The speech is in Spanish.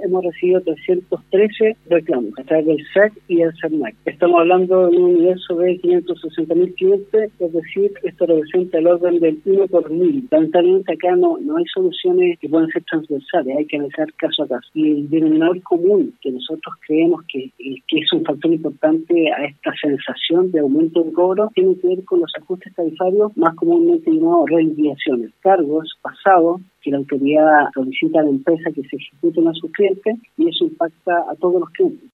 hemos recibido 313 reclamos a través del SEC y el CERNAC. Estamos hablando de un universo de 560.000 clientes, es decir, esto representa el orden del 1 por 1000. Lamentablemente acá no hay soluciones que puedan ser transversales, hay que analizar caso a caso. Y el denominador común que nosotros creemos que es un factor importante a esta sensación de aumento de cobro tiene que ver con los ajustes tarifarios más comúnmente llamados reenviaciones, cargos pasados que la autoridad solicita a la empresa que se ejecuten a sus clientes y eso impacta a todos los clientes.